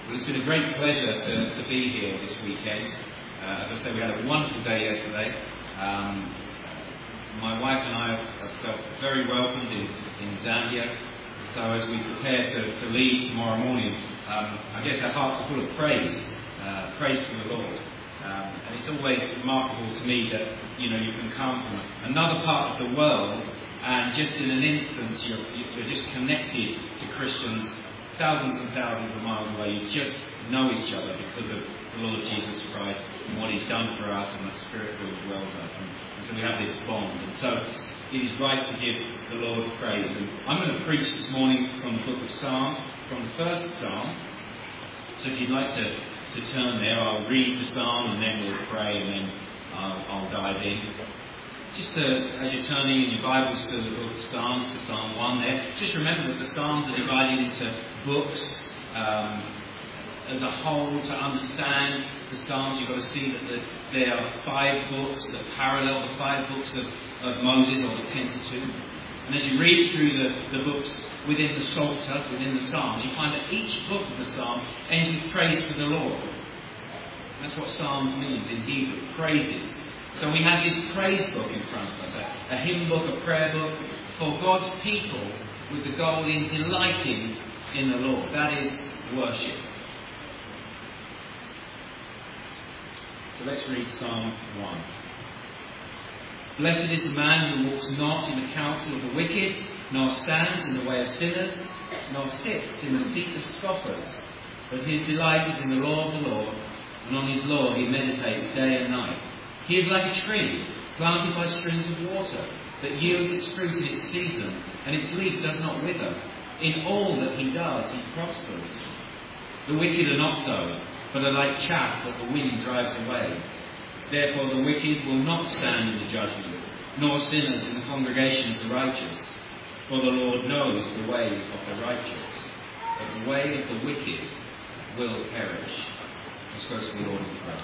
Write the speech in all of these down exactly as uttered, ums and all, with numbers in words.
Well, it's been a great pleasure to, to be here this weekend. Uh, as I said, we had a wonderful day yesterday. Um, my wife and I have, have felt very welcomed in, in Zambia. So as we prepare to, to leave tomorrow morning, um, I guess our hearts are full of praise, uh, praise to the Lord. Um, and it's always remarkable to me that, you know, you can come from another part of the world and just in an instance you're, you're just connected to Christians thousands and thousands of miles away. You just know each other because of the Lord Jesus Christ and what He's done for us and the Spirit who dwells us. And, and so we have this bond. And so it is right to give the Lord praise. And I'm going to preach this morning from the book of Psalms, from the first Psalm. So if you'd like to, to turn there, I'll read the Psalm and then we'll pray and then I'll, I'll dive in. Just to, as you're turning in your Bibles to the book of Psalms, to Psalm one there, just remember that the Psalms are divided into books um, as a whole. To understand the Psalms, you've got to see that the, there are five books that parallel the five books of, of Moses or the Pentateuch. And as you read through the, the books within the Psalter, within the Psalms, you find that each book of the Psalm ends with praise to the Lord. That's what Psalms means in Hebrew, praises. So we have this praise book in front of us, a, a hymn book, a prayer book for God's people with the goal in delighting in the Lord. That is worship. So let's read Psalm one. Blessed is the man who walks not in the counsel of the wicked, nor stands in the way of sinners, nor sits in the seat of scoffers. But his delight is in the law of the Lord, and on his law he meditates day and night. He is like a tree planted by streams of water that yields its fruit in its season, and its leaf does not wither. In all that he does, he prospers. The wicked are not so, but are like chaff that the wind drives away. Therefore the wicked will not stand in the judgment, nor sinners in the congregation of the righteous. For the Lord knows the way of the righteous, but the way of the wicked will perish. Let's go to the Lord in prayer.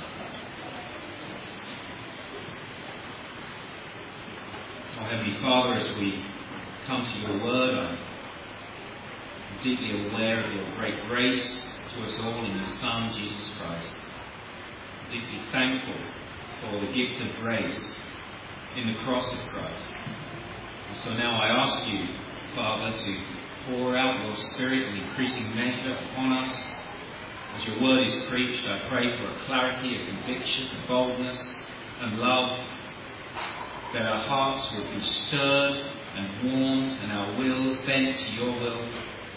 Our Heavenly Father, as we come to your word, I'm deeply aware of your great grace to us all in your Son, Jesus Christ. I'm deeply thankful for the gift of grace in the cross of Christ. And so now I ask you, Father, to pour out your Spirit in increasing measure upon us. As your word is preached, I pray for a clarity, a conviction, a boldness and love, that our hearts would be stirred and warmed and our wills bent to your will.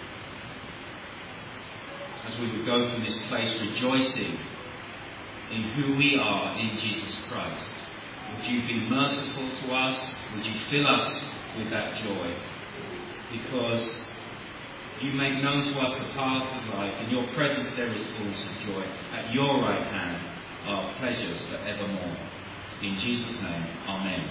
As we would go from this place rejoicing in who we are in Jesus Christ. Would you be merciful to us? Would you fill us with that joy? Because you make known to us the path of life. In your presence there is fullness of joy. At your right hand are pleasures forevermore. In Jesus' name, Amen.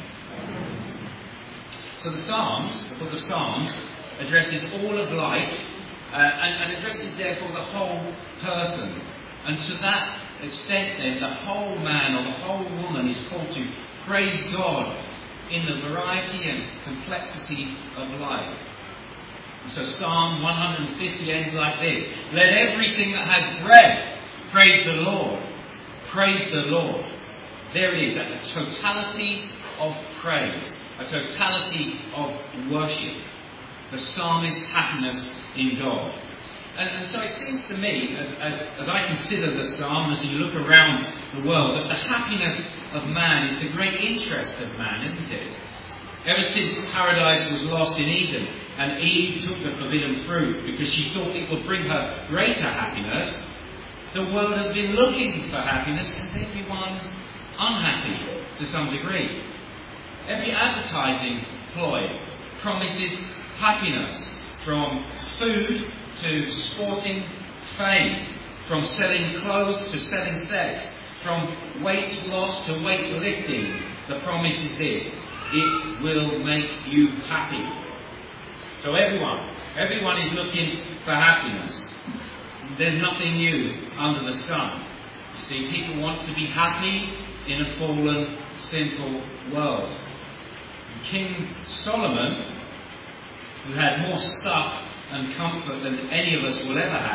So the Psalms, the book of Psalms, addresses all of life uh, and, and addresses therefore the whole person. And to that extent then, the whole man or the whole woman is called to praise God in the variety and complexity of life. And so Psalm one hundred fifty ends like this: let everything that has breath praise the Lord. Praise the Lord. There it is, a totality of praise, a totality of worship. The psalmist's happiness in God. And, and so it seems to me, as, as, as I consider the psalm, as you look around the world, that the happiness of man is the great interest of man, isn't it? Ever since paradise was lost in Eden, and Eve took the forbidden fruit because she thought it would bring her greater happiness, the world has been looking for happiness, and everyone's unhappy to some degree. Every advertising ploy promises happiness, from food to sporting fame, from selling clothes to selling sex, from weight loss to weight lifting. The promise is this: it will make you happy. So everyone, everyone is looking for happiness. There's nothing new under the sun. You see, people want to be happy in a fallen, sinful world. King Solomon, who had more stuff and comfort than any of us will ever have,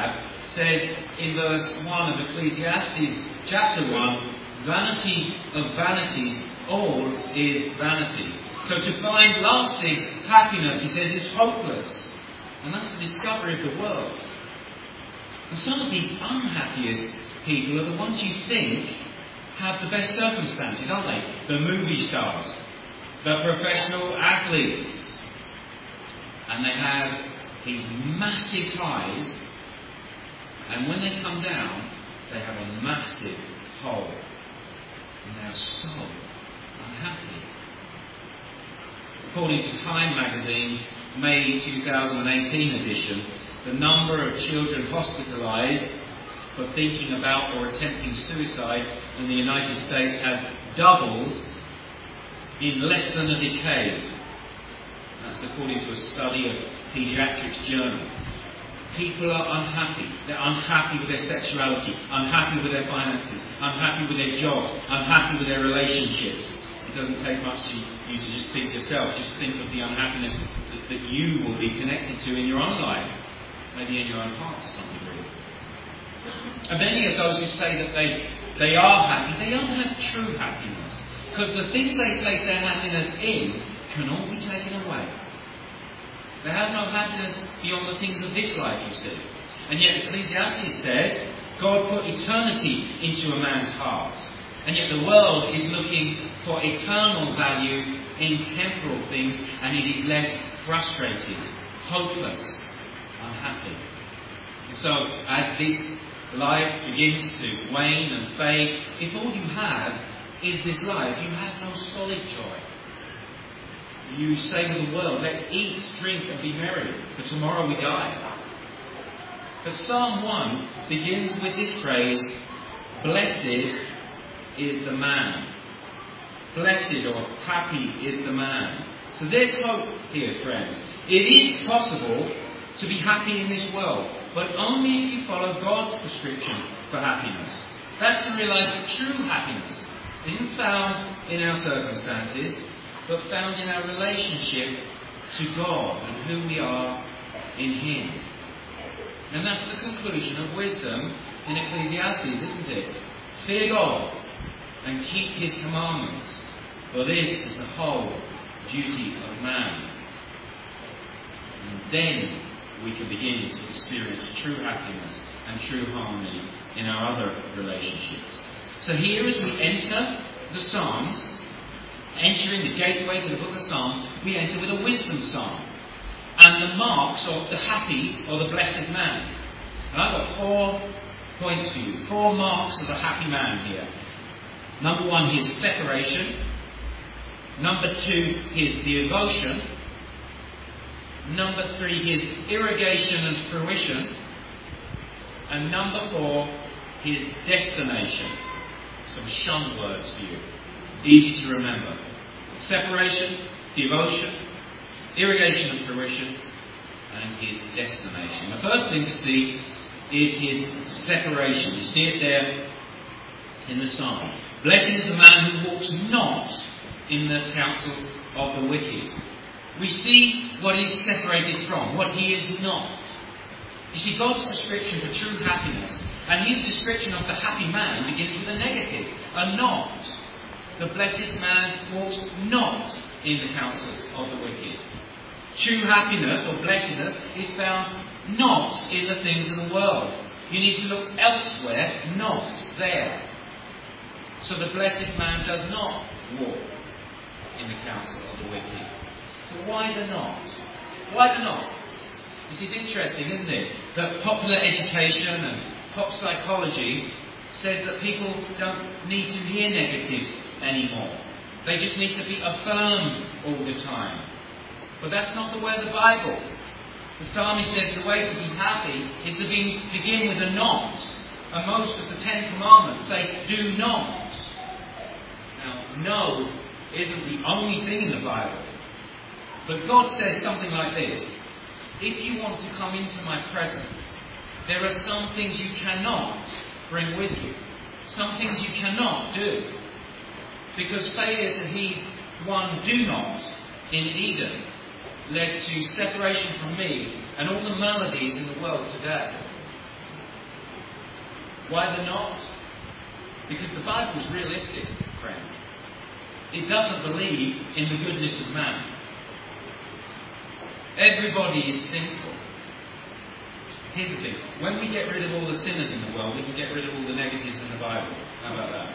says in verse one of Ecclesiastes chapter one, vanity of vanities, all is vanity. So to find lasting happiness, he says, is hopeless. And that's the discovery of the world. And some of the unhappiest people are the ones you think have the best circumstances, aren't they? The movie stars, the professional athletes. And they have these massive highs, and when they come down, they have a massive hole. And they are so unhappy. According to Time magazine's May two thousand eighteen edition, the number of children hospitalised for thinking about or attempting suicide in the United States has doubled in less than a decade. That's according to a study of Pediatrics Journal. People are unhappy. They're unhappy with their sexuality, unhappy with their finances, unhappy with their jobs, unhappy with their relationships. It doesn't take much to you to just think yourself. Just think of the unhappiness that, that you will be connected to in your own life, maybe in your own heart to some degree. And many of those who say that they, they are happy, they don't have true happiness. Because the things they place their happiness in can all be taken away. They have no happiness beyond the things of this life, you see. And yet Ecclesiastes says God put eternity into a man's heart. And yet the world is looking for eternal value in temporal things, and it is left frustrated, hopeless, unhappy. And so as this life begins to wane and fade, if all you have is this life, you have no solid joy. You say to the world, let's eat, drink and be merry, for tomorrow we die. But Psalm one begins with this phrase, blessed is the man. Blessed or happy is the man. So there's hope here, friends. It is possible to be happy in this world, but only if you follow God's prescription for happiness. That's to realise that true happiness isn't found in our circumstances, but found in our relationship to God and who we are in Him. And that's the conclusion of wisdom in Ecclesiastes, isn't it? Fear God and keep His commandments, for this is the whole duty of man. And then we can begin to experience true happiness and true harmony in our other relationships. So here, as we enter the Psalms, entering the gateway to the book of Psalms, we enter with a wisdom psalm and the marks of the happy or the blessed man. And I've got four points for you, four marks of a happy man here. Number one, his separation. Number two, his devotion. Number three, his irrigation and fruition. And number four, his destination. Some shunned words for you. Easy to remember. Separation, devotion, irrigation and fruition, and his destination. The first thing to see is his separation. You see it there in the psalm. Blessed is the man who walks not in the counsel of the wicked. We see what he's separated from, what he is not. You see, God's description for true happiness and his description of the happy man begins with a negative, a not. The blessed man walks not in the counsel of the wicked. True happiness or blessedness is found not in the things of the world. You need to look elsewhere, not there. So the blessed man does not walk in the counsel of the wicked. So why the not? Why the not? This is interesting, isn't it? That popular education and pop psychology says that people don't need to hear negatives anymore. They just need to be affirmed all the time. But that's not the way of the Bible. The psalmist says the way to be happy is to be, begin with a not. And most of the Ten Commandments say, do not. Now, no isn't the only thing in the Bible. But God says something like this. If you want to come into my presence, there are some things you cannot bring with you. Some things you cannot do. Because failure to heed one do not in Eden led to separation from me and all the maladies in the world today. Why they're not? Because the Bible is realistic, friends. It doesn't believe in the goodness of man. Everybody is sinful. Here's the thing. When we get rid of all the sinners in the world, we can get rid of all the negatives in the Bible. How about that?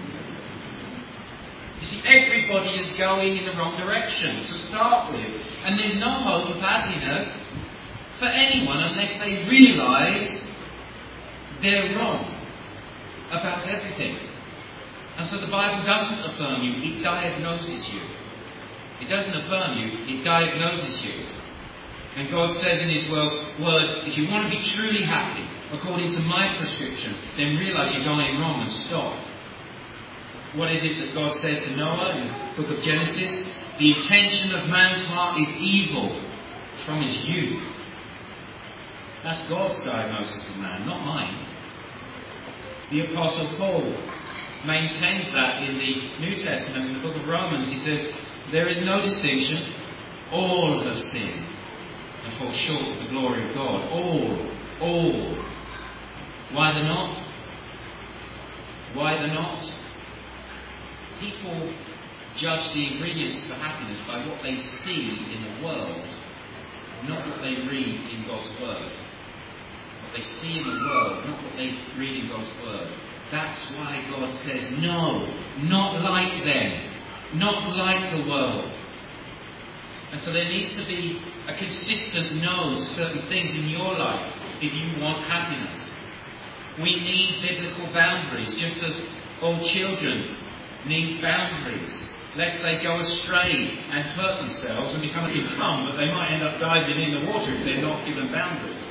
You see, everybody is going in the wrong direction to start with. And there's no hope of happiness for anyone unless they realise they're wrong about everything. And so the Bible doesn't affirm you, it diagnoses you. It doesn't affirm you, it diagnoses you. And God says in His word, if you want to be truly happy, according to my prescription, then realise you're going wrong and stop. What is it that God says to Noah in the book of Genesis? The intention of man's heart is evil from his youth. That's God's diagnosis of man, not mine. The Apostle Paul maintains that in the New Testament, in the book of Romans. He said, there is no distinction. All have sinned and fall short of the glory of God. All. All. Why they're not? Why they're not? People judge the ingredients for happiness by what they see in the world, not what they read in God's Word. What they see in the world, not what they read in God's Word. That's why God says, no, not like them, not like the world. And so there needs to be a consistent no to certain things in your life if you want happiness. We need biblical boundaries, just as all children need boundaries, lest they go astray and hurt themselves and become become, but they might end up diving in the water if they're not given boundaries.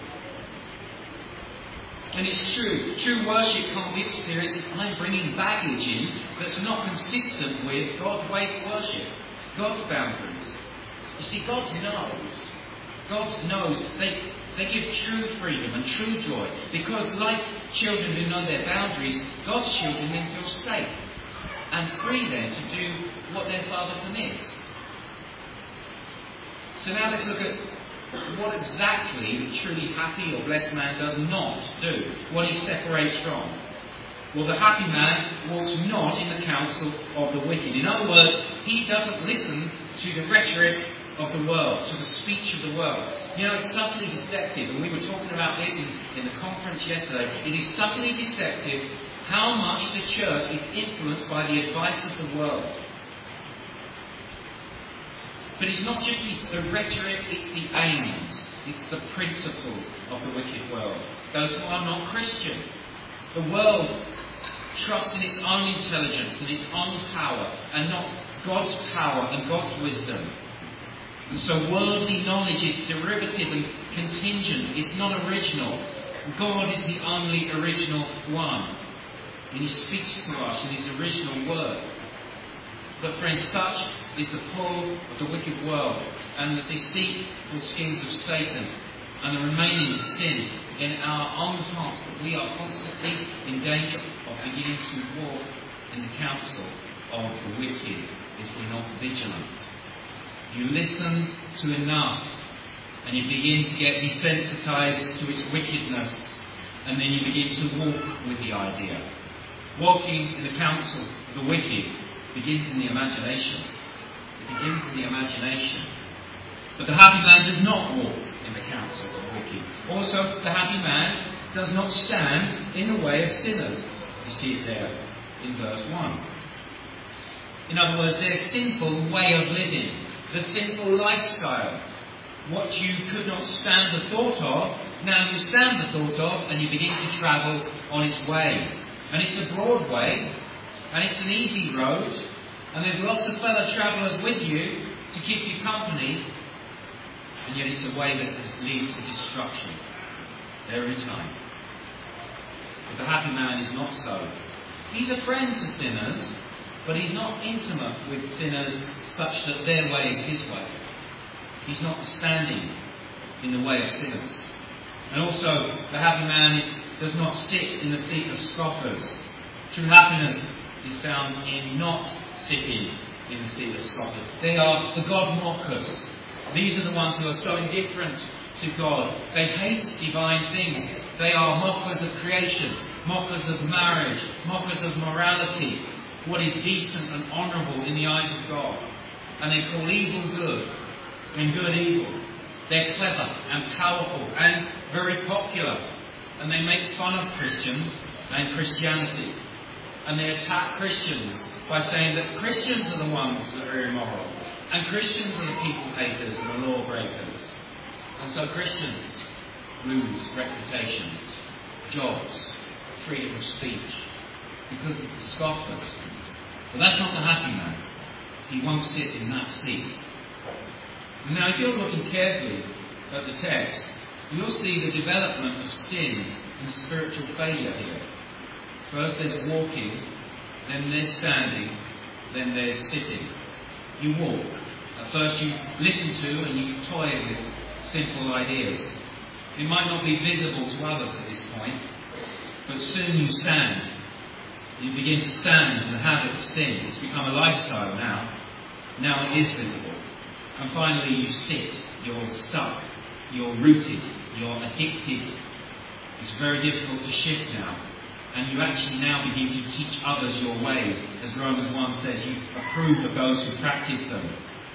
And it's true, true worship can't be experienced if I'm bringing baggage in that's not consistent with God's way of worship, God's boundaries. You see, God knows, God knows, they, they give true freedom and true joy, because like children who know their boundaries, God's children then feel safe and free then to do what their Father permits. So now let's look at what exactly the truly happy or blessed man does not do, what he separates from. Well, the happy man walks not in the counsel of the wicked. In other words, he doesn't listen to the rhetoric of the world, to the speech of the world. You know, it's subtly deceptive, and we were talking about this in, in the conference yesterday. It is subtly deceptive how much the church is influenced by the advice of the world. But it's not just the, the rhetoric, it's the aims, it's the principles of the wicked world. Those who are not Christian. The world trusts in its own intelligence and its own power, and not God's power and God's wisdom. And so worldly knowledge is derivative and contingent. It's not original. God is the only original one. And He speaks to us in His original word. But friends, such is the pull of the wicked world and the deceitful schemes of Satan and the remaining sin in our own hearts, that we are constantly in danger of beginning to walk in the counsel of the wicked if we're not vigilant. You listen to enough and you begin to get desensitized to its wickedness, and then you begin to walk with the idea. Walking in the counsel of the wicked begins in the imagination. It begins in the imagination. But the happy man does not walk in the counsel of the wicked. Also, the happy man does not stand in the way of sinners. You see it there in verse one. In other words, their sinful way of living, the sinful lifestyle, what you could not stand the thought of, now you stand the thought of, and you begin to travel on its way. And it's a broad way, and it's an easy road, and there's lots of fellow travellers with you to keep you company, and yet it's a way that leads to destruction every time. But the happy man is not so. He's a friend to sinners, but he's not intimate with sinners such that their way is his way. He's not standing in the way of sinners. And also, the happy man is, does not sit in the seat of scoffers. True happiness is found in not sitting in the seat of scoffers. They are the God mockers. These are the ones who are so indifferent to God. They hate divine things. They are mockers of creation. mockers of marriage, mockers of morality, what is decent and honourable in the eyes of God. And they call evil good and good evil. They're clever and powerful and very popular. And they make fun of Christians and Christianity. And they attack Christians by saying that Christians are the ones that are immoral. And Christians are the people haters and the law breakers. And so Christians lose reputations, jobs, freedom of speech, because of the scoffers. But that's not the happy man. He won't sit in that seat. Now, if you're looking carefully at the text, you'll see the development of sin and spiritual failure here. First there's walking, then there's standing, then there's sitting. You walk. At first you listen to and you toy with simple ideas. It might not be visible to others at this point, but soon you stand. You begin to stand in the habit of sin. It's become a lifestyle now. Now it is visible. And finally you sit. You're stuck. You're rooted. You're addicted. It's very difficult to shift now. And you actually now begin to teach others your ways. As Romans one says, you approve of those who practice them.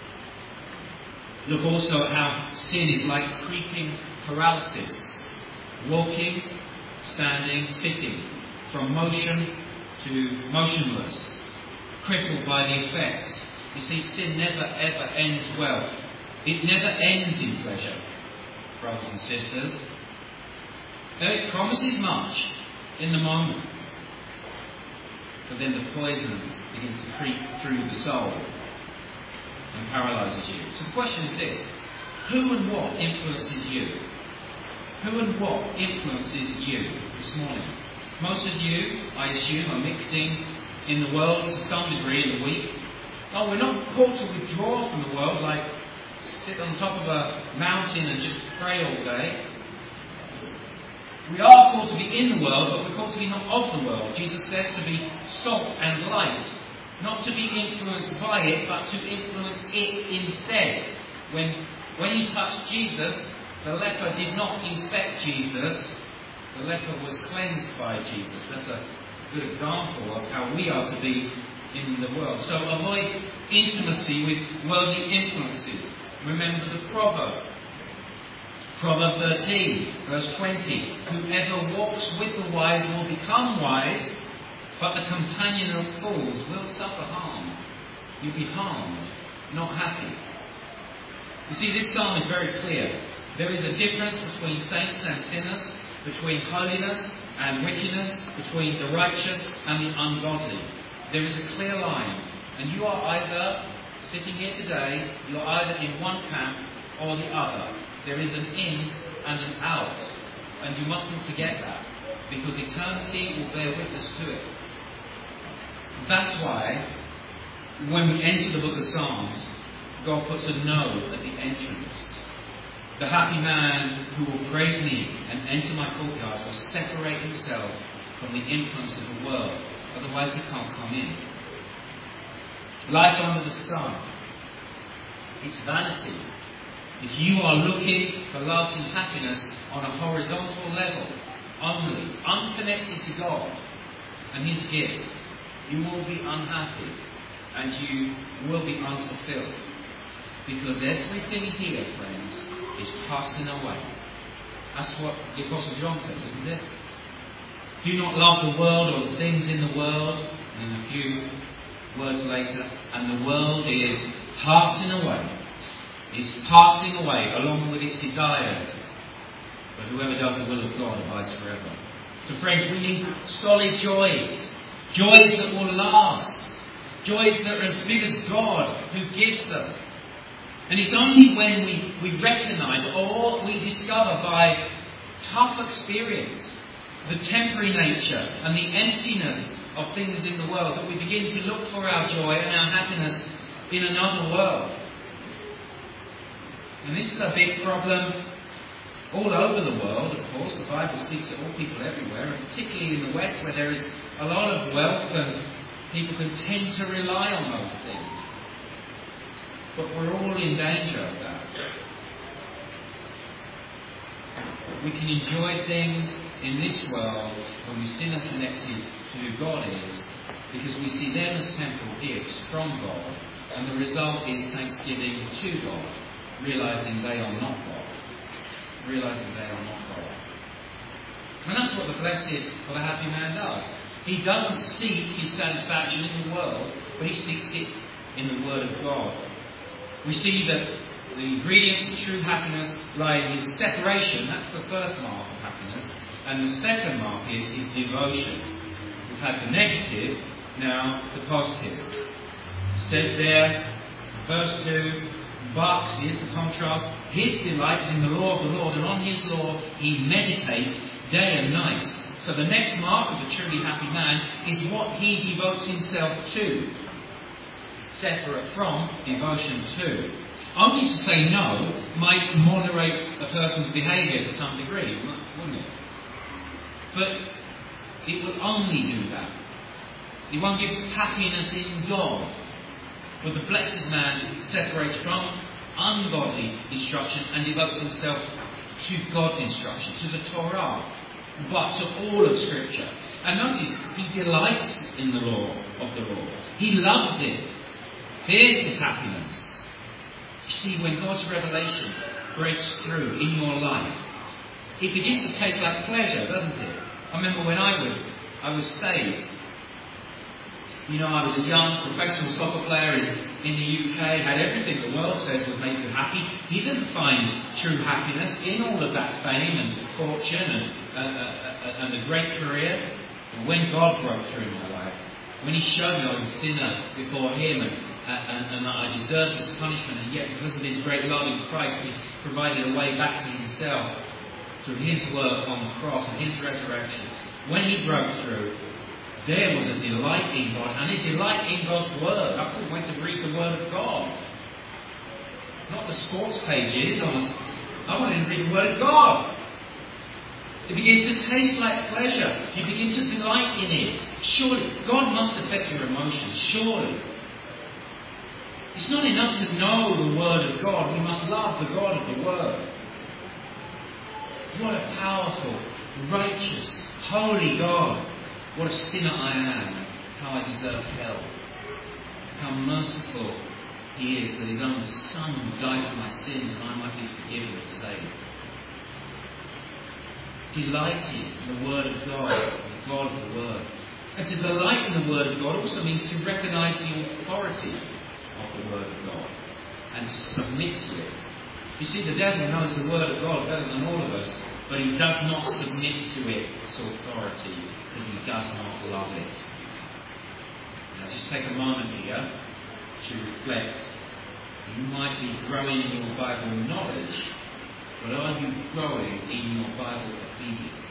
Look also at how sin is like creeping paralysis. Walking, standing, sitting. From motion to motionless. Crippled by the effects. You see, sin never ever ends well. It never ends in pleasure, brothers and sisters. It promises much in the moment, but then the poison begins to creep through the soul and paralyses you. So the question is this: who and what influences you? Who and what influences you this morning? Most of you, I assume, are mixing in the world to some degree in the week. Oh, we're not called to withdraw from the world, like sit on top of a mountain and just pray all day. We are called to be in the world, but we're called to be not of the world. Jesus says to be salt and light, not to be influenced by it, but to influence it instead. When, when he touched Jesus, the leper did not infect Jesus. The leper was cleansed by Jesus. That's a good example of how we are to be in the world. So avoid intimacy with worldly influences. Remember the proverb. Proverb thirteen, verse twenty. Whoever walks with the wise will become wise, but the companion of fools will suffer harm. You'll be harmed, not happy. You see, this psalm is very clear. There is a difference between saints and sinners, between holiness and wickedness, between the righteous and the ungodly. There is a clear line, and you are either, sitting here today, you're either in one camp or the other. There is an in and an out, and you mustn't forget that, because eternity will bear witness to it. That's why, when we enter the book of Psalms, God puts a no at the entrance. The happy man who will praise me and enter my courtyards will separate himself from the influence of the world. Otherwise he can't come in. Life under the sun. It's vanity. If you are looking for lasting happiness on a horizontal level, only, unconnected to God and His gift, you will be unhappy and you will be unfulfilled. Because everything here, friends, is passing away. That's what the Apostle John says, isn't it? Do not love the world or the things in the world. And a few words later, and the world is passing away. Is passing away along with its desires. But whoever does the will of God abides forever. So friends, we need solid joys. Joys that will last. Joys that are as big as God who gives them. And it's only when we, we recognise or we discover by tough experience the temporary nature and the emptiness of things in the world that we begin to look for our joy and our happiness in another world. And this is a big problem all over the world, of course. The Bible speaks to all people everywhere, and particularly in the West where there is a lot of wealth and people can tend to rely on those things. But we're all in danger of that. We can enjoy things in this world when we sinner connected to who God is, because we see them as temporal gifts from God, and the result is thanksgiving to God, realising they are not God. Realising they are not God. And that's what the blessed or the happy man does. He doesn't seek his satisfaction in the world, but he seeks it in the Word of God. We see that the ingredients of true happiness lie in his separation. That's the first mark of happiness. And the second mark is his devotion. We've had the negative, now the positive. Said there, verse two, but, here's the contrast, his delight is in the law of the Lord, and on his law he meditates day and night. So the next mark of the truly happy man is what he devotes himself to. Separate from, devotion to. Only to say no might moderate a person's behaviour to some degree, wouldn't it? But it will only do that. It won't give happiness in God. But the blessed man separates from ungodly instruction and devotes himself to God's instruction, to the Torah, but to all of Scripture. And notice, he delights in the law of the Lord. He loves it. Here's his happiness. You see, when God's revelation breaks through in your life, it begins to taste like pleasure, doesn't it? I remember when I was, I was saved. You know, I was a young professional soccer player in, in the U K, had everything the world says would make you happy, didn't find true happiness in all of that fame and fortune and, uh, uh, and a great career. And when God broke through in my life, when he showed me I was a sinner before him and, uh, and, and I deserved his punishment, and yet because of his great love in Christ, he provided a way back to himself through his work on the cross and his resurrection. When he broke through, there was a delight in God, and a delight in God's Word. I couldn't wait to read the Word of God. Not the sports pages. I, was, I wanted to read the Word of God. It begins to taste like pleasure. You begin to delight in it. Surely, God must affect your emotions. Surely. It's not enough to know the Word of God. We must love the God of the Word. What a powerful, righteous, holy God. What a sinner I am, how I deserve hell. How merciful he is that his own Son died for my sins and I might be forgiven and saved. Delighting in the Word of God, the God of the Word. And to delight in the Word of God also means to recognise the authority of the Word of God and to submit to it. You see, the devil knows the Word of God better than all of us, but he does not submit to its authority because he does not love it. Now just take a moment here to reflect. You might be growing in your Bible knowledge, but are you growing in your Bible obedience?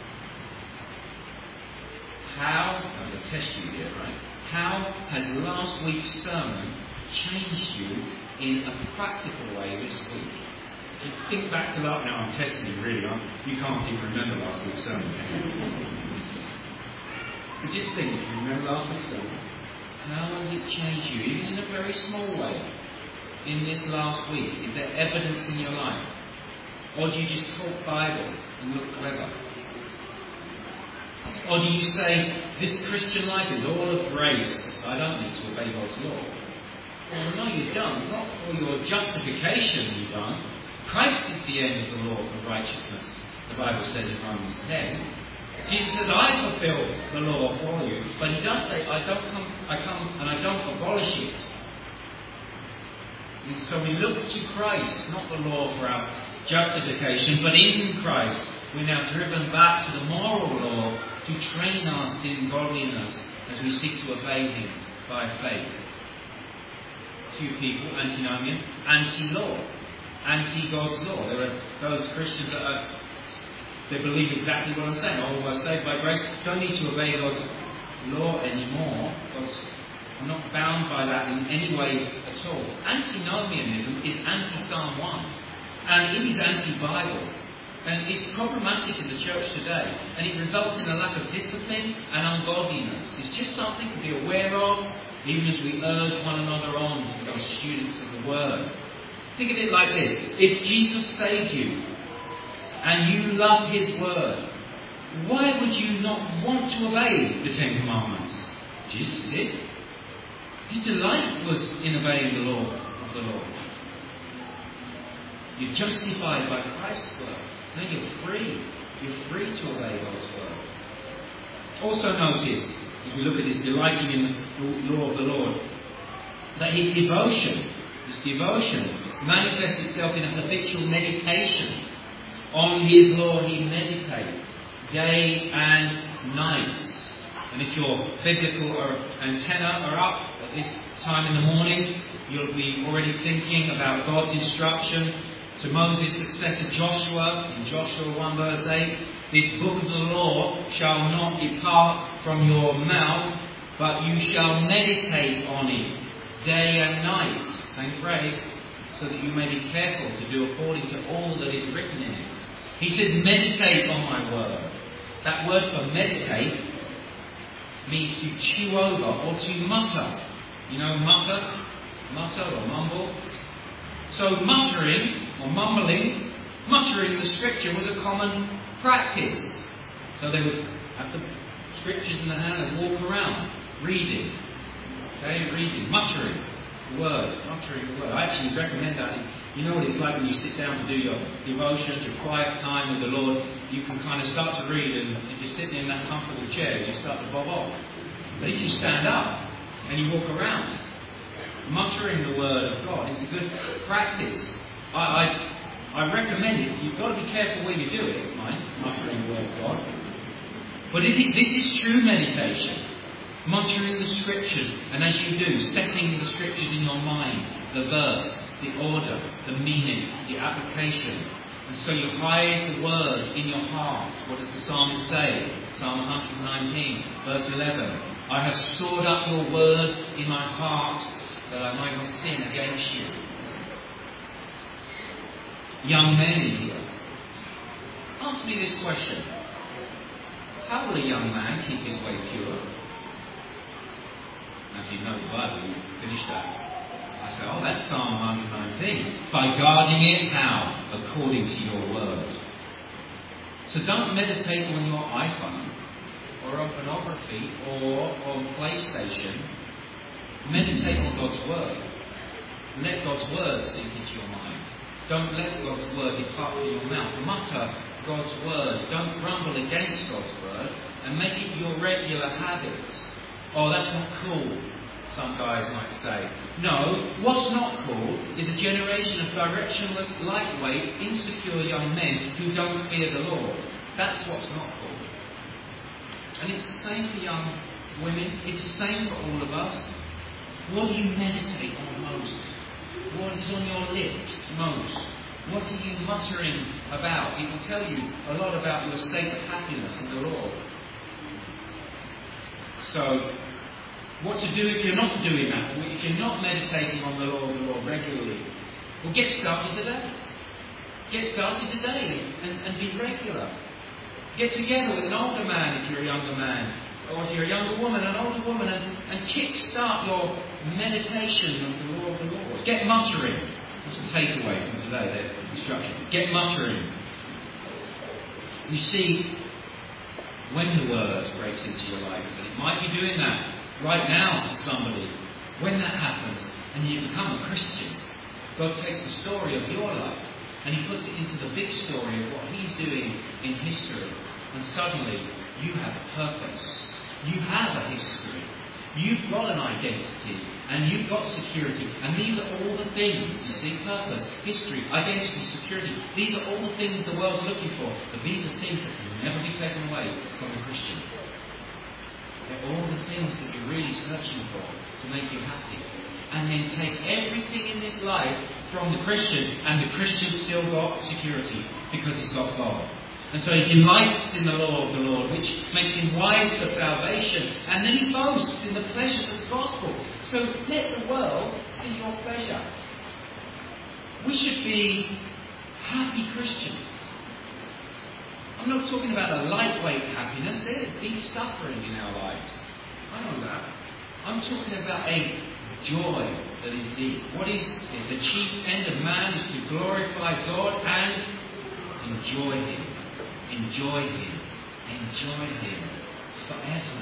How, I'm going to test you here, right? How has last week's sermon changed you in a practical way this week? You think back to that. Now I'm testing you really. I'm, you can't even remember last week's sermon. But just think, if you remember last week's sermon, how has it changed you, even in a very small way, in this last week? Is there evidence in your life? Or do you just talk Bible and look clever? Or do you say, this Christian life is all of grace, I don't need to obey God's law? Well, no, you don't. Not for your justification, you don't. Christ is the end of the law for righteousness, the Bible says in Romans ten. Jesus says, I fulfill the law for you. But he does say, I don't come, I come and I don't abolish it. And so we look to Christ, not the law for our justification, but in Christ we're now driven back to the moral law to train us in godliness as we seek to obey him by faith. Two people, antinomian, anti-law. Anti-God's law. There are those Christians that are, they believe exactly what I'm saying. Oh, we're saved by grace. Don't need to obey God's law anymore. God's, I'm not bound by that in any way at all. Antinomianism is anti-Psalm one. And it is anti-Bible. And it's problematic in the church today. And it results in a lack of discipline and ungodliness. It's just something to be aware of, even as we urge one another on to become students of the Word. Think of it like this. If Jesus saved you and you love his Word, why would you not want to obey the Ten Commandments? Jesus did. His delight was in obeying the law of the Lord. You're justified by Christ's word. Now you're free. You're free to obey God's word. Also notice, as we look at this delighting in the law of the Lord, that his devotion, his devotion manifests itself in a habitual meditation. On his law he meditates day and night. And if your biblical or antenna are up at this time in the morning, you'll be already thinking about God's instruction to Moses' successor Joshua in Joshua one verse eight. This book of the law shall not depart from your mouth, but you shall meditate on it day and night. Same phrase. So that you may be careful to do according to all that is written in it. He says, meditate on my word. That word for meditate means to chew over or to mutter. You know, mutter, mutter or mumble. So muttering or mumbling, muttering the scripture was a common practice. So they would have the scriptures in their hand and walk around, reading. Okay, reading, muttering the word, muttering the word. I actually recommend that. You know what it's like when you sit down to do your devotion, your quiet time with the Lord, you can kind of start to read, and if you're sitting in that comfortable chair, you start to bob off. But if you stand up and you walk around, muttering the word of God is a good practice. I, I, I recommend it. You've got to be careful when you do it, mind, muttering the word of God. But if it, this is true meditation. Muttering the scriptures, and as you do, setting the scriptures in your mind, the verse, the order, the meaning, the application. And so you hide the word in your heart. What does the psalmist say? Psalm one nineteen, verse eleven. I have stored up your word in my heart that I might not sin against you. Young men in here, answer me this question. How will a young man keep his way pure? As you know the Bible, you finish that. I say, oh, that's Psalm one nineteen. By guarding it, how? According to your word. So don't meditate on your iPhone, or on pornography, or on PlayStation. Meditate on God's word. Let God's word sink into your mind. Don't let God's word depart from your mouth. Mutter God's word. Don't grumble against God's word, and make it your regular habit. Oh, that's not cool, some guys might say. No, what's not cool is a generation of directionless, lightweight, insecure young men who don't fear the Lord. That's what's not cool. And it's the same for young women. It's the same for all of us. What do you meditate on most? What is on your lips most? What are you muttering about? It will tell you a lot about your state of happiness in the Lord. So, what to do if you're not doing that? If you're not meditating on the law of the Lord regularly? Well, get started today. Get started today and, and be regular. Get together with an older man if you're a younger man, or if you're a younger woman, an older woman, and, and kick-start your meditation of the law of the Lord. Get muttering. That's the takeaway from today, the instruction. Get muttering. You see, when the word breaks into your life, and it might be doing that right now for somebody, when that happens and you become a Christian, God takes the story of your life and he puts it into the big story of what he's doing in history, and suddenly you have a purpose, you have a history, you've got an identity, and you've got security, and these are all the things, you see, purpose, history, identity, security, these are all the things the world's looking for, but these are things that can never be taken away from a Christian. They're all the things that you're really searching for to make you happy. And then take everything in this life from the Christian, and the Christian's still got security because he's got God. And so he delights in the law of the Lord, which makes him wise for salvation. And then he boasts in the pleasures of the gospel. So let the world see your pleasure. We should be happy Christians. I'm not talking about a lightweight happiness. There's deep suffering in our lives. I know that. I'm talking about a joy that is deep. What is it? The chief end of man is to glorify God and enjoy Him. Enjoy Him. enjoy Him forever.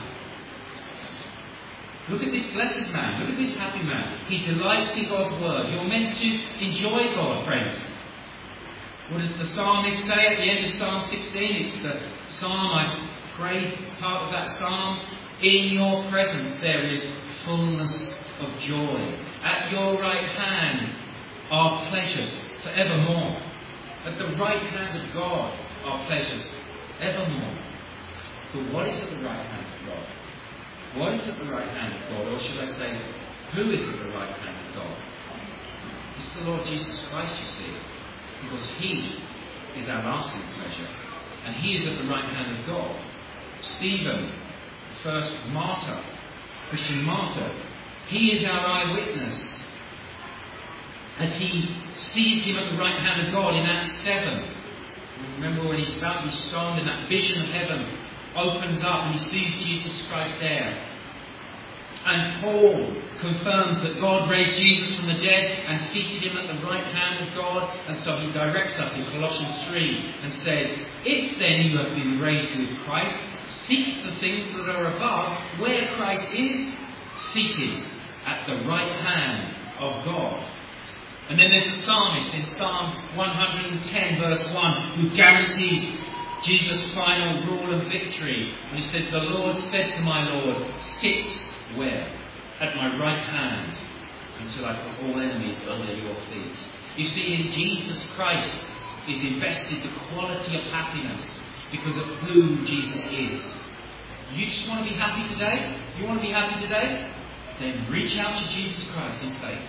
Look at this blessed man. Look at this happy man. He delights in God's word. You're meant to enjoy God, friends. What does the psalmist say at the end of Psalm sixteen? It's the psalm I prayed, part of that psalm. In your presence there is fullness of joy. At your right hand are pleasures forevermore. At the right hand of God are pleasures evermore. But what is at the right hand of God? What is at the right hand of God? Or should I say, who is at the right hand of God? It's the Lord Jesus Christ, you see. Because He is our lasting pleasure. And He is at the right hand of God. Stephen, first martyr, Christian martyr, he is our eyewitness. As he sees Him at the right hand of God in Acts seven. Remember when he's about to be stoned and that vision of heaven opens up and he sees Jesus Christ there. And Paul confirms that God raised Jesus from the dead and seated Him at the right hand of God. And so he directs us in Colossians three and says, if then you have been raised with Christ, seek the things that are above, where Christ is seated at the right hand of God. And then there's the psalmist in Psalm one hundred ten verse one who guarantees Jesus' final rule and victory. And he says, the Lord said to my Lord, sit where? At my right hand, until I put all enemies under your feet. You see, in Jesus Christ is invested the quality of happiness because of who Jesus is. You just want to be happy today? You want to be happy today? Then reach out to Jesus Christ in faith.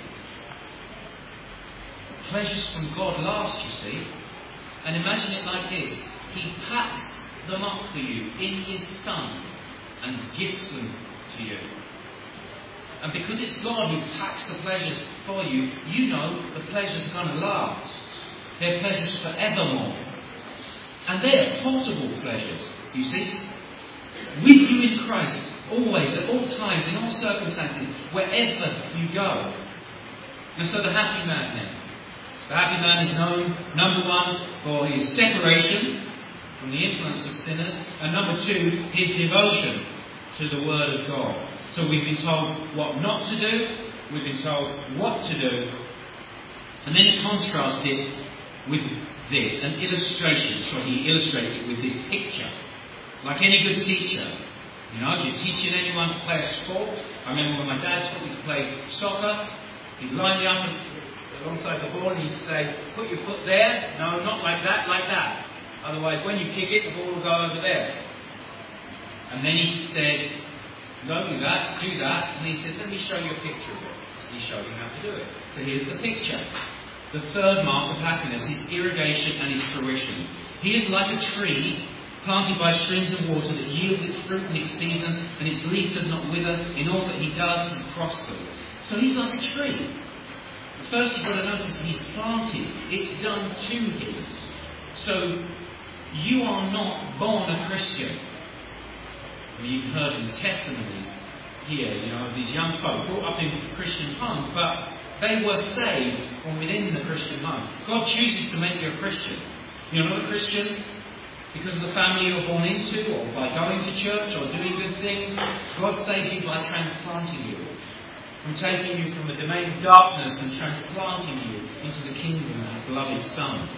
Pleasures from God last, you see. And imagine it like this. He packs them up for you in His Son and gives them to you. And because it's God who packs the pleasures for you, you know the pleasures are going to last. They're pleasures forevermore. And they're portable pleasures, you see. With you in Christ, always, at all times, in all circumstances, wherever you go. And so the happy man then. The happy man is known, number one, for his separation from the influence of sinners, and number two, his devotion to the Word of God. So we've been told what not to do, we've been told what to do, and then he contrasts it with this, an illustration. So he illustrates it with this picture. Like any good teacher, you know, if you're teaching anyone to play a sport, I remember when my dad taught me to play soccer, he'd line me up alongside the ball and he'd say, put your foot there, no, not like that, like that. Otherwise, when you kick it, the ball will go over there. And then he said, don't do that, do that. And he said, let me show you a picture of it. And he showed you how to do it. So here's the picture. The third mark of happiness is irrigation and its fruition. He is like a tree planted by streams of water that yields its fruit in its season, and its leaf does not wither. In all that he does, he prospers. So he's like a tree. First you've got to notice he's planted. It's done to him. So you are not born a Christian. I mean, you've heard in testimonies here, you know, of these young folk brought up in Christian homes, but they were saved from within the Christian home. God chooses to make you a Christian. You're not a Christian because of the family you were born into, or by going to church, or doing good things. God saves you by transplanting you. From taking you from the domain of darkness and transplanting you into the kingdom of His beloved Son.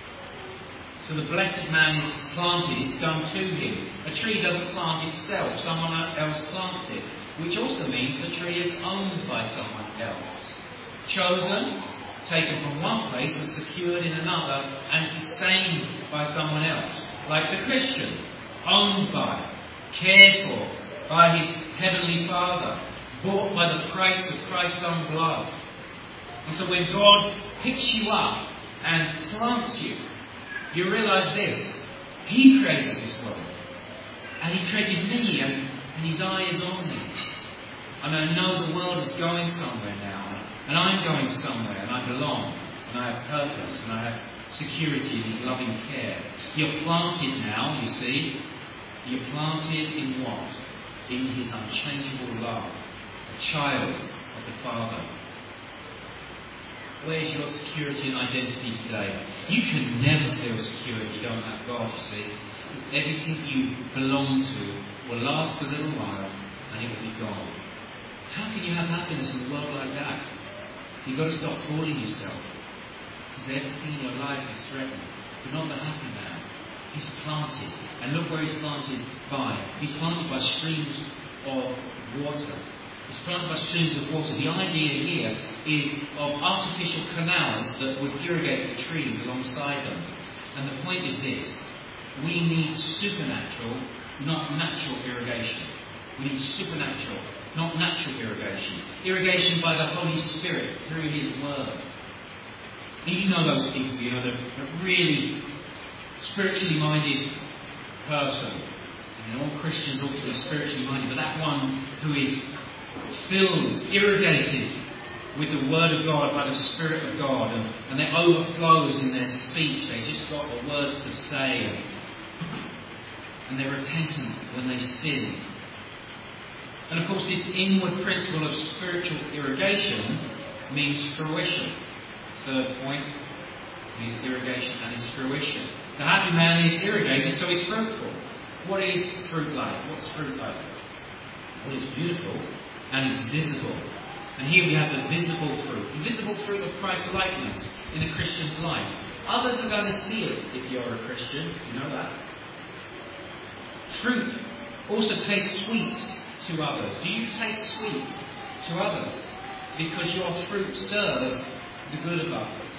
So the blessed man is planted, it's done to him. A tree doesn't plant itself, someone else plants it. Which also means the tree is owned by someone else. Chosen, taken from one place and secured in another, and sustained by someone else. Like the Christian, owned by, cared for by his heavenly Father, bought by the price of Christ's own blood. And so when God picks you up and plants you, you realise this. He created this world. And He created me, and, and His eye is on me. And I know the world is going somewhere now. And I'm going somewhere, and I belong. And I have purpose, and I have security in His loving care. You're planted now, you see. You're planted in what? In His unchangeable love. A child of the Father. Where's your security and identity today? You can never feel secure if you don't have God, you see. is everything you belong to will last a little while and it will be gone. How can you have happiness in a world like that? You've got to stop fooling yourself. Because everything in your life is threatened. But not the happy man. He's planted. And look where he's planted by. He's planted by streams of water. He's planted by streams of water. The idea here is of artificial canals that would irrigate the trees alongside them. And the point is this. We need supernatural, not natural irrigation. We need supernatural, not natural irrigation. Irrigation by the Holy Spirit through His Word. And you know those people, you know, the really spiritually minded person. And all Christians ought to be spiritually minded, but that one who is filled, irrigated with the Word of God, by the Spirit of God, and, and it overflows in their speech. They just got the words to say, and, and they're repentant when they sin. And of course, this inward principle of spiritual irrigation means fruition. Third point is irrigation and is fruition. The happy man is irrigated, so he's fruitful. What is fruit like? What's fruit like? Well, it's beautiful and it's visible. And here we have the visible fruit. The visible fruit of Christ's likeness in a Christian's life. Others are going to see it if you're a Christian. You know that. Fruit also tastes sweet to others. Do you taste sweet to others? Because your fruit serves the good of others.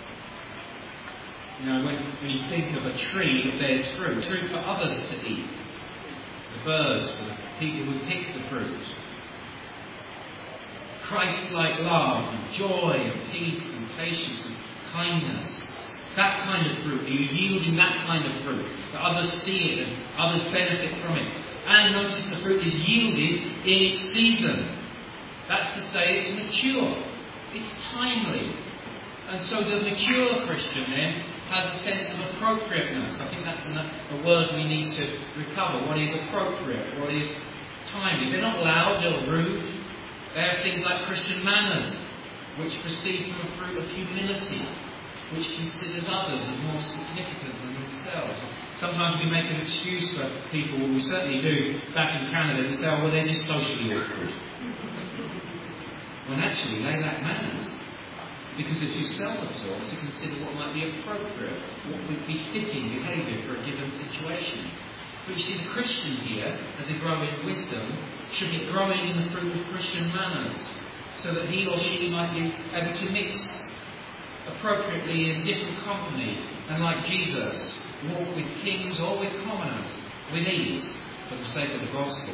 You know, when, when you think of a tree that bears fruit, fruit for others to eat. The birds, for the people who pick the fruit. Christ-like love and joy and peace and patience and kindness. That kind of fruit. Are you yielding that kind of fruit? That others see it and others benefit from it. And notice the fruit is yielded in its season. That's to say it's mature. It's timely. And so the mature Christian then has a sense of appropriateness. I think that's a word we need to recover. What is appropriate? What is timely? They're not loud or rude. They have things like Christian manners, which proceed from a fruit of humility, which considers others as more significant than themselves. Sometimes we make an excuse for people, well, we certainly do back in Canada, to say, oh, well, they're just socially awkward. When actually they lack manners, because they're too self-absorbed to consider what might be appropriate, what would be fitting behaviour for a given situation. But you see, the Christian here, as they grow in wisdom, should be growing in the fruit of Christian manners, so that he or she might be able to mix appropriately in different company, and like Jesus, walk with kings or with commoners, with ease, for the sake of the gospel.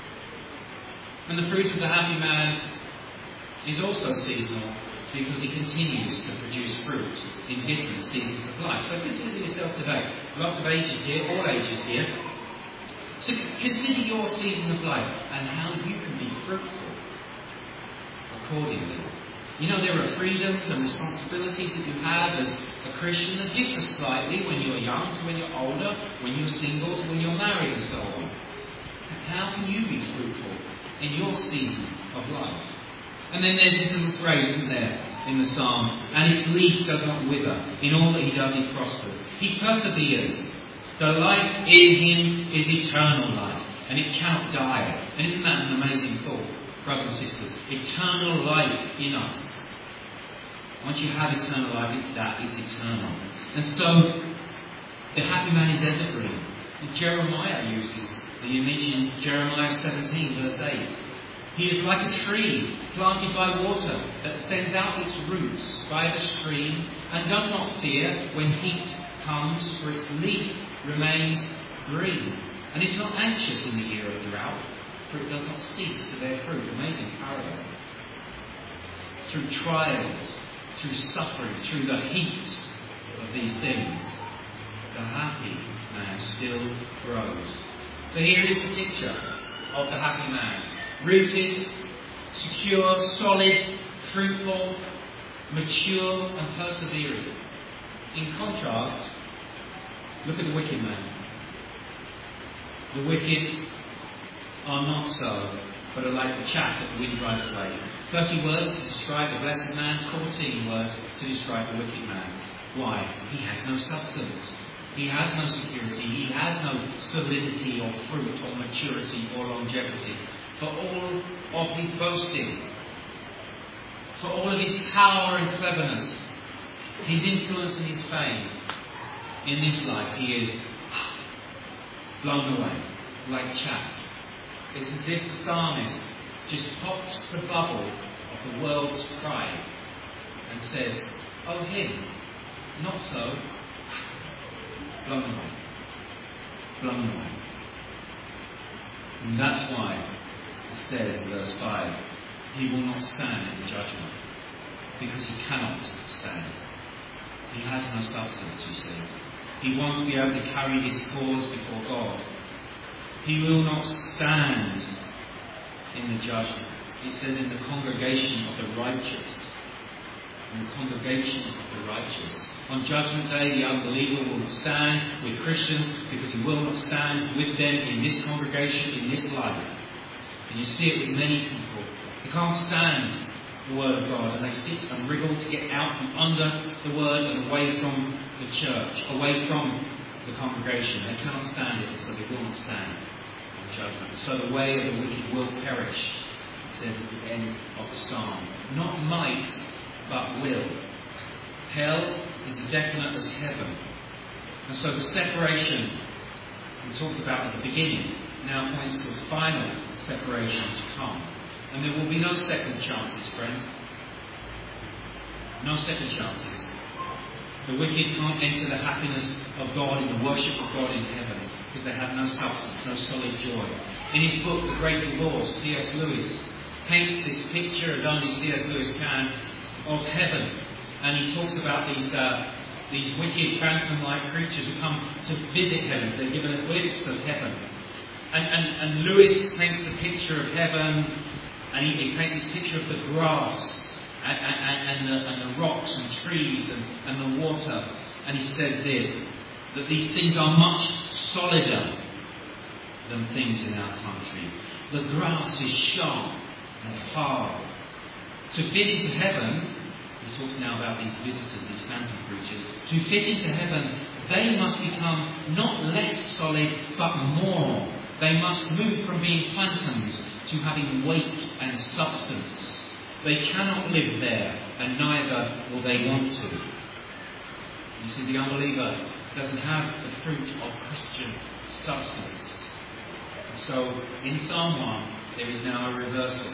And the fruit of the happy man is also seasonal, because he continues to produce fruit in different seasons of life. So consider yourself today. Lots of ages here, all ages here. So consider your season of life and how you can be fruitful accordingly. You know, there are freedoms and responsibilities that you have as a Christian that differ slightly when you're young to when you're older, when you're single to when you're married, and so on. How can you be fruitful in your season of life? And then there's this little phrase, isn't there, in the psalm, and its leaf does not wither. In all that he does, he prospers. He perseveres. The life in him is eternal life, and it cannot die. And isn't that an amazing thought, brothers and sisters? Eternal life in us. Once you have eternal life, that is eternal. And so, the happy man is evergreen. And Jeremiah uses the image in Jeremiah seventeen, verse eight. He is like a tree planted by water that sends out its roots by the stream and does not fear when heat comes, for its leaf remains green. And is not anxious in the year of drought, for it does not cease to bear fruit. Amazing parallel. Through trials, through suffering, through the heat of these things, the happy man still grows. So here is the picture of the happy man. Rooted, secure, solid, fruitful, mature and persevering. In contrast, look at the wicked man. The wicked are not so, but are like the chaff that the wind drives away. Thirty words to describe the blessed man, fourteen words to describe the wicked man. Why? He has no substance. He has no security. He has no solidity or fruit or maturity or longevity. For all of his boasting, for all of his power and cleverness, his influence and his fame, in this life he is blown away like chaff. It's as if the psalmist just pops the bubble of the world's pride and says, "Oh, him, not so." Blown away. Blown away. And that's why it says in verse five, he will not stand in the judgment, because he cannot stand. He has no substance, you see. He won't be able to carry his cause before God. He will not stand in the judgment. It says in the congregation of the righteous. In the congregation of the righteous. On Judgment Day, the unbeliever will not stand with Christians because he will not stand with them in this congregation, in this life. And you see it with many people. They can't stand the Word of God, and they sit and wriggle to get out from under the Word and away from the church, away from the congregation. They cannot stand it, so they will not stand on judgment. So the way of the wicked will perish, it says at the end of the psalm. Not might, but will. Hell is as definite as heaven. And so the separation we talked about at the beginning now points to a final separation to come. And there will be no second chances, friends. No second chances. The wicked can't enter the happiness of God in the worship of God in heaven because they have no substance, no solid joy. In his book, The Great Divorce, C S Lewis paints this picture, as only C S Lewis can, of heaven. And he talks about these uh, these wicked, phantom-like creatures who come to visit heaven. They're given a glimpse of heaven. And, and, and Lewis paints the picture of heaven, and he, he paints a picture of the grass, and, and, and, the, and the rocks and trees and, and the water. And he says this, that these things are much solider than things in our country. The grass is sharp and hard. To fit into heaven, he talks now about these visitors, these phantom creatures. To fit into heaven, they must become not less solid, but more. They must move from being phantoms to having weight and substance. They cannot live there, and neither will they want to. You see, the unbeliever doesn't have the fruit of Christian substance. And so, in Psalm one, there is now a reversal.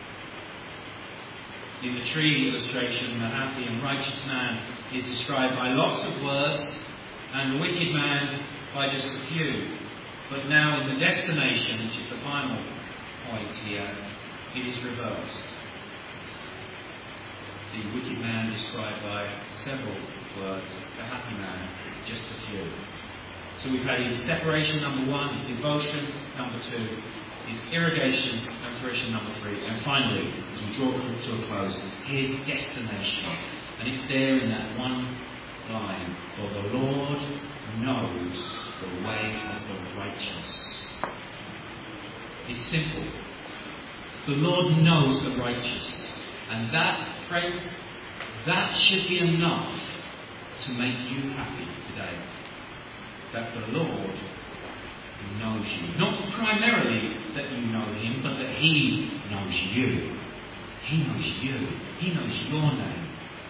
In the tree illustration, the happy and righteous man is described by lots of words, and the wicked man by just a few. But now in the destination, which is the final point here, it is reversed. The wicked man described by several words, the happy man, just a few. So we've had his separation, number one, his devotion, number two, his irrigation, and fruition, number three. And finally, as we draw to a close, his destination. And it's there in that one line, for the Lord knows the way of the righteous. It's simple. The Lord knows the righteous. And that, friends, that should be enough to make you happy today. That the Lord knows you. Not primarily that you know him, but that he knows you. He knows you. He knows your name.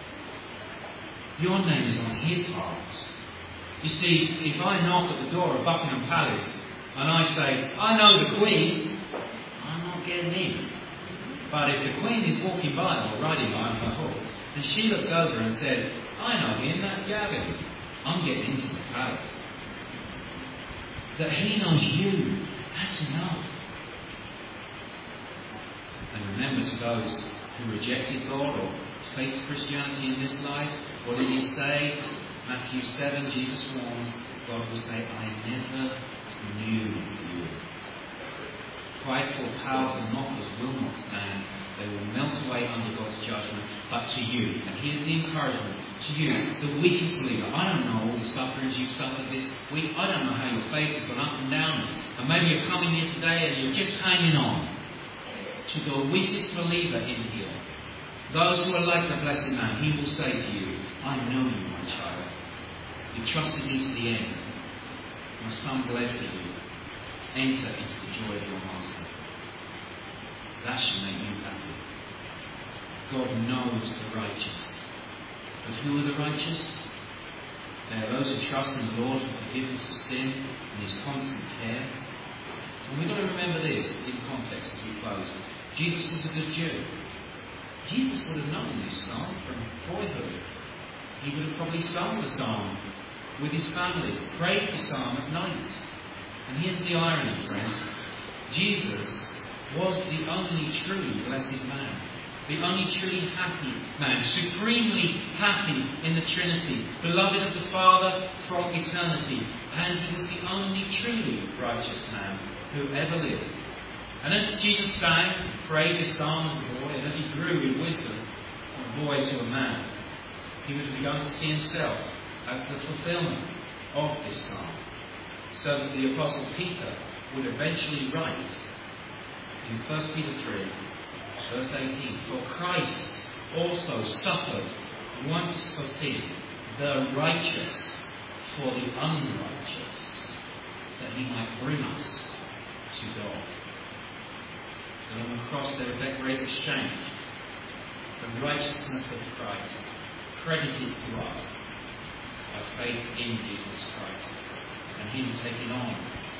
Your name is on his heart. You see, if I knock at the door of Buckingham Palace and I say, I know the Queen, I'm not getting in. But if the Queen is walking by or riding by on her horse, and she looks over and says, I know him, that's Gavin, I'm getting into the palace. That he knows you, that's enough. And remember, to those who rejected God or faked Christianity in this life, what did he say? Matthew seven, Jesus warns, God will say, I never knew you. Prideful, powerful mockers will not stand. They will melt away under God's judgment. But to you, and here's the encouragement, to you, the weakest believer, I don't know all the sufferings you've suffered this week. I don't know how your faith has gone up and down. And maybe you're coming here today and you're just hanging on. To the weakest believer in here, those who are like the blessed man, he will say to you, I know you, my child. who trusted you to the end. My son bled for you. Enter into the joy of your master. That should make you happy. God knows the righteous. But who are the righteous? They are those who trust in the Lord for forgiveness of sin and His constant care. And we've got to remember this in context as we close. Jesus was a good Jew. Jesus would have known this psalm from boyhood. He would have probably sung the psalm with his family, prayed the psalm at night. And here's the irony, friends. Jesus was the only truly blessed man. The only truly happy man, supremely happy in the Trinity, beloved of the Father from eternity. And he was the only truly righteous man who ever lived. And as Jesus sang, prayed this psalm as a boy, and as he grew in wisdom from a boy to a man, he would have begun to see himself as the fulfillment of this psalm. So that the Apostle Peter would eventually write in First Peter three, verse eighteen, for Christ also suffered once for sin, the righteous for the unrighteous, that he might bring us to God. And on the cross there was that great exchange. The righteousness of Christ credited to us by faith in Jesus Christ, and Him taking on,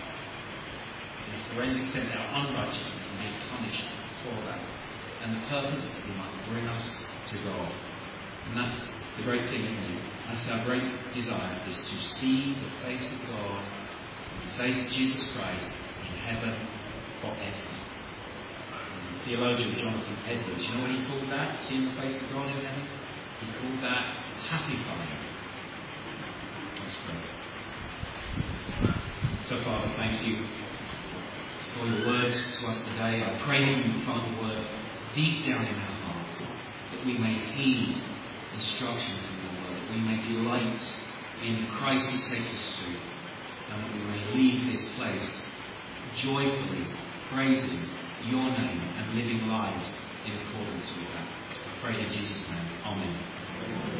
in a forensic sense, our unrighteousness and being punished for that. And the purpose that He might bring us to God. And that's the great thing, isn't it? That's our great desire, is to see the face of God, the face of Jesus Christ in heaven forever. And the theologian Jonathan Edwards, you know what he called that? Seeing the face of God in heaven? He called that happy fire. Let's pray. So, Father, thank you for your word to us today. I pray that you would plant the word deep down in our hearts, that we may heed instruction from your word, that we may delight in Christ who takes us through, and that we may leave this place joyfully praising your name and living lives in accordance with that. I pray in Jesus' name. Amen.